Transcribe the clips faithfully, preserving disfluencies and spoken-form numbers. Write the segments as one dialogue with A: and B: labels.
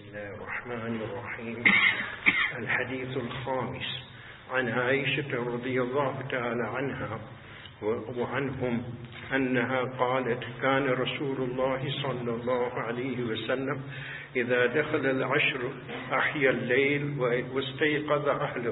A: الله الرحمن الرحيم. الحديث الخامس عن عائشة رضي الله تعالى عنها وعنهم أنها قالت: كان رسول الله صلى الله عليه وسلم إذا دخل العشر أحيا الليل واستيقظ أهله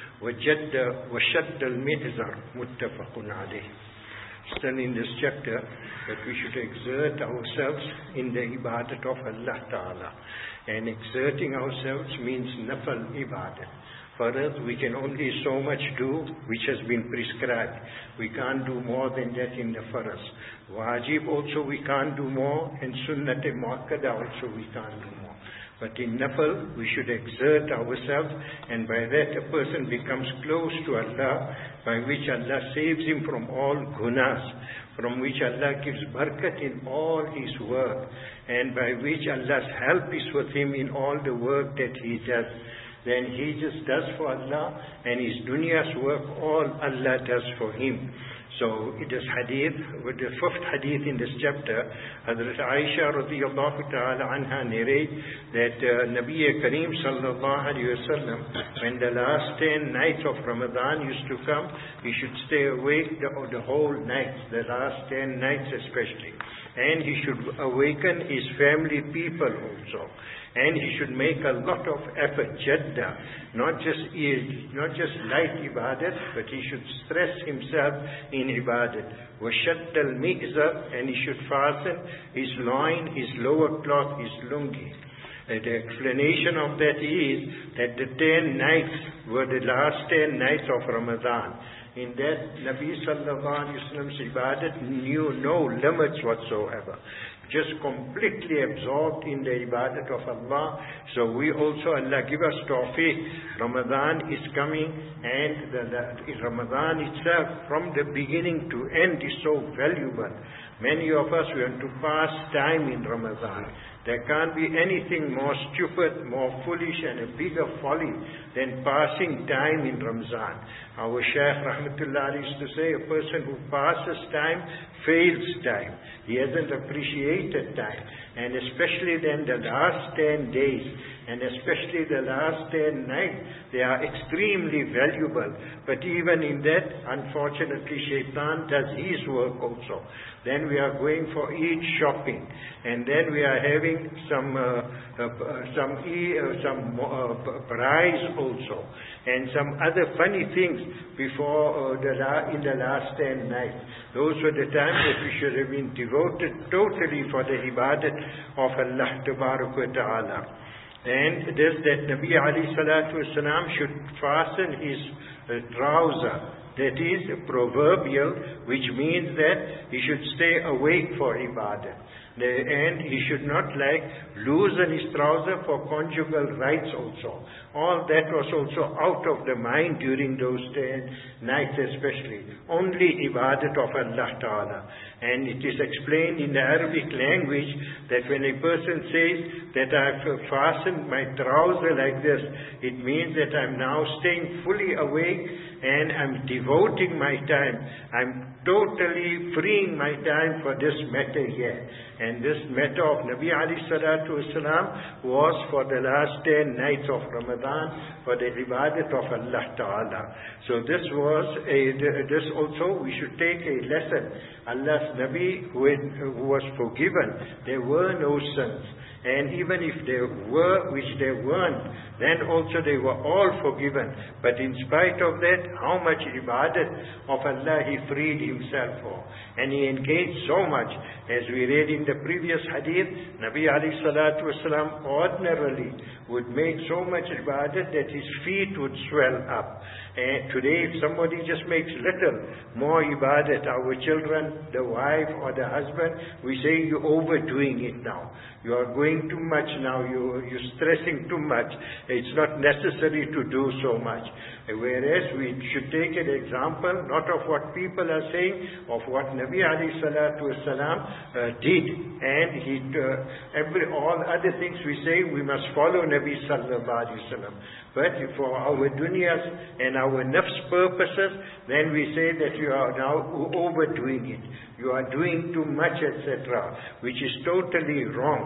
A: وجد وشد المئزر. متفق عليه. Still in this chapter, that we should exert ourselves in the ibadat of Allah Ta'ala. And exerting ourselves means nafal ibadat. For us, we can only so much do which has been prescribed. We can't do more than that in the faraz. Wajib also we can't do more, and sunnat muakkada also we can't do more. But in nafal, we should exert ourselves, and by that a person becomes close to Allah, by which Allah saves him from all gunas, from which Allah gives barakat in all his work, and by which Allah's help is with him in all the work that he does. Then he just does for Allah, and his dunya's work, all Allah does for him. So it is hadith, with the fifth hadith in this chapter, Hazrat Aisha radiyallahu ta'ala anha narrate that uh, Nabi Kareem sallallahu alayhi wa sallam, when the last ten nights of Ramadan used to come, he should stay awake the, the whole night, the last ten nights especially. And he should awaken his family people also. And he should make a lot of effort, jadda, not just not just light ibadat, but he should stress himself in ibadat. Washadd al-mi'zar, and he should fasten his loin, his lower cloth, his lungi. Uh, the explanation of that is that the ten nights were the last ten nights of Ramadan. In that, Nabi sallallahu alayhi wa sallam's ibadat knew no limits whatsoever. Just completely absorbed in the ibadat of Allah. So we also, Allah give us tawfiq. Ramadan is coming, and the, the Ramadan itself, from the beginning to end, is so valuable. Many of us want to pass time in Ramadan. There can't be anything more stupid, more foolish, and a bigger folly than passing time in Ramzan. Our Shaykh Rahmatullah used to say, a person who passes time fails time. He hasn't appreciated time. And especially then the last ten days, and especially the last ten nights, they are extremely valuable. But even in that, unfortunately, Shaitan does his work also. Then we are going for Eid shopping, and then we are having some uh, uh, some e, uh, some uh, prize also, and some other funny things before uh, the la- in the last ten nights. Those were the times that we should have been devoted totally for the ibadat of Allah Tabarak wa Ta'ala. And this that Nabi alayhi salatu wasalam should fasten his uh, trouser. That is proverbial, which means that he should stay awake for ibadah. And he should not like loosen his trouser for conjugal rights also. All that was also out of the mind during those ten nights especially. Only ibadat of Allah Ta'ala. And it is explained in the Arabic language that when a person says that I've fastened my trouser like this, it means that I'm now staying fully awake and I'm devoting my time. I'm totally freeing my time for this matter here. And this matter of Nabi alayhi salatu wasalam was for the last ten nights of Ramadan, for the ibadat of Allah Ta'ala. So this was a, this also we should take a lesson. Allah's Nabi who, who was forgiven, there were no sins. And even if there were, which there weren't, then also they were all forgiven. But in spite of that, how much ibadat of Allah he freed himself for. And he engaged so much. As we read in the previous hadith, Nabi alayhi salatu wasalam ordinarily would make so much ibadat that his feet would swell up. And today if somebody just makes little more ibadat, our children, the wife or the husband, we say you're overdoing it now. You are going too much now, you, you're stressing too much. It's not necessary to do so much. Whereas we should take an example, not of what people are saying, of what Nabi alayhi salatu wasalam uh, did. And he, uh, every, all other things we say, we must follow Nabi sallallahu alayhi wasallam. But for our dunyas and our nafs purposes, then we say that you are now overdoing it. You are doing too much, et cetera, which is totally wrong. Nabi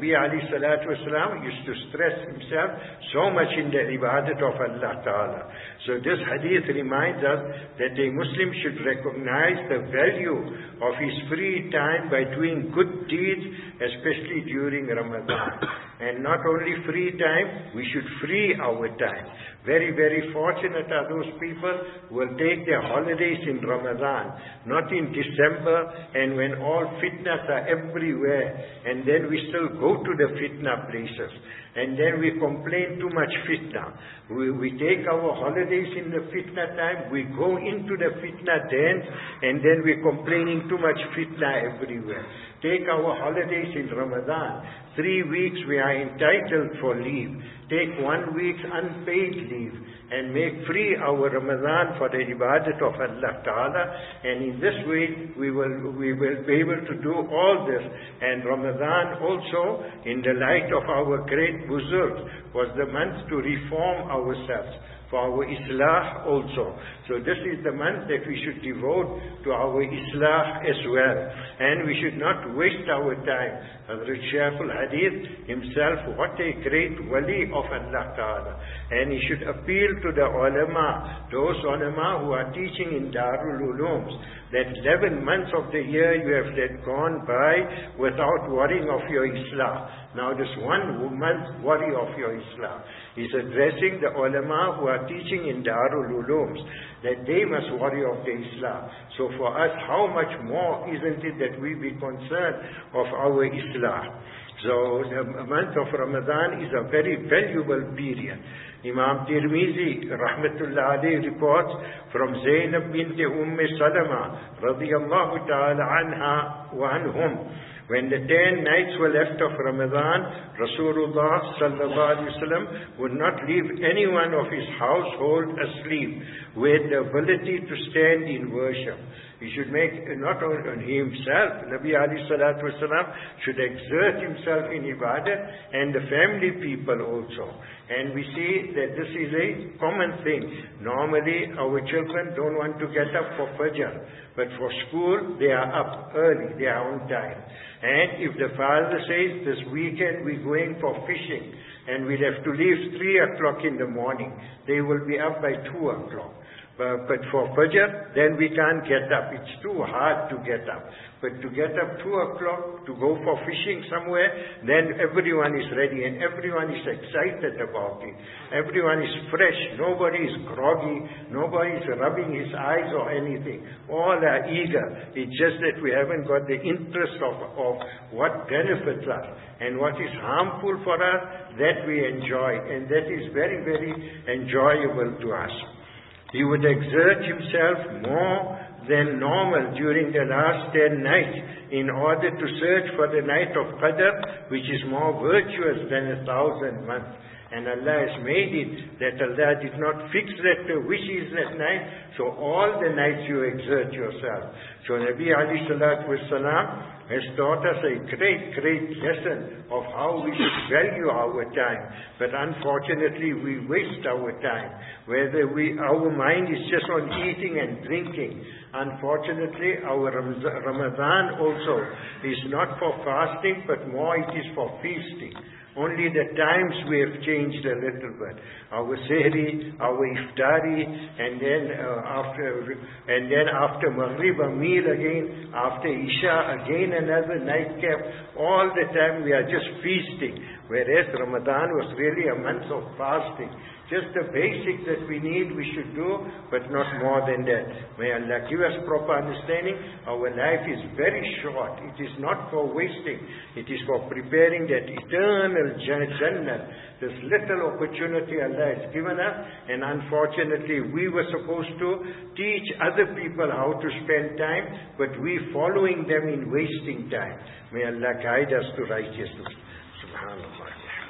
A: Nabi alayhi salatu wasalam used to stress himself so much in the ibadat of Allah Ta'ala. So this hadith reminds us that a Muslim should recognize the value of his free time by doing good deeds, especially during Ramadan. And not only free time, we should free our time. Very, very fortunate are those people who will take their holidays in Ramadan, not in December, and when all fitnas are everywhere, and then we still go to the fitna places. And then we complain too much fitna. We, we take our holidays in the fitna time, we go into the fitna dance, and then we're complaining too much fitna everywhere. Take our holidays in Ramadan. Three weeks we are entitled for leave. Take one week's unpaid leave and make free our Ramadan for the ibadat of Allah Ta'ala. And in this way we will, we will be able to do all this. And Ramadan also, in the light of our great Buzurg, was the month to reform ourselves, for our Islah also. So this is the month that we should devote to our Islah as well. And we should not waste our time. Hazrat Shaykhul Hadith himself, what a great wali of Allah Ta'ala. And he should appeal to the ulama, those ulama who are teaching in Darul Ulooms, that eleven months of the year you have let gone by without worrying of your Islah. Now this one month worry of your Islah. He's addressing the ulama who are teaching in Darul Ulooms, that they must worry of the Islah. So for us, how much more isn't it that we be concerned of our Islah? So the month of Ramadan is a very valuable period. Imam Tirmizi rahmatullah alayhi reports from Zainab bint Umm Salama radiyallahu ta'ala anha wa anhum, when the ten nights were left of Ramadan, Rasulullah sallallahu alaihi wasallam would not leave anyone of his household asleep with the ability to stand in worship. He should make, not only himself, Nabi alayhi salatu wasalam should exert himself in ibadah, and the family people also. And we see that this is a common thing. Normally our children don't want to get up for Fajr, but for school they are up early, they are on time. And if the father says, this weekend we're going for fishing and we'll have to leave three o'clock in the morning, they will be up by two o'clock. But, but for Fajr, then we can't get up. It's too hard to get up. But to get up two o'clock to go for fishing somewhere, then everyone is ready and everyone is excited about it. Everyone is fresh. Nobody is groggy. Nobody is rubbing his eyes or anything. All are eager. It's just that we haven't got the interest of, of what benefits us. And what is harmful for us, that we enjoy. And that is very, very enjoyable to us. He would exert himself more than normal during the last ten nights in order to search for the night of Qadr, which is more virtuous than a thousand months. And Allah has made it that Allah did not fix that which is that night, so all the nights you exert yourself. So Nabi alayhi salatu wasalam has taught us a great, great lesson of how we should value our time. But unfortunately we waste our time. Whether we, our mind is just on eating and drinking. Unfortunately our Ramadan also is not for fasting, but more it is for feasting. Only the times we have changed a little bit. Our sehri, our iftari, and then uh, after and then after Maghrib a meal again, after Isha again another nightcap. All the time we are just feasting. Whereas Ramadan was really a month of fasting. Just the basics that we need we should do, but not more than that. May Allah give us proper understanding. Our life is very short. It is not for wasting. It is for preparing that eternal Jannah. This little opportunity Allah has given us, and unfortunately we were supposed to teach other people how to spend time, but we following them in wasting time. May Allah guide us to righteousness. Subhanallah.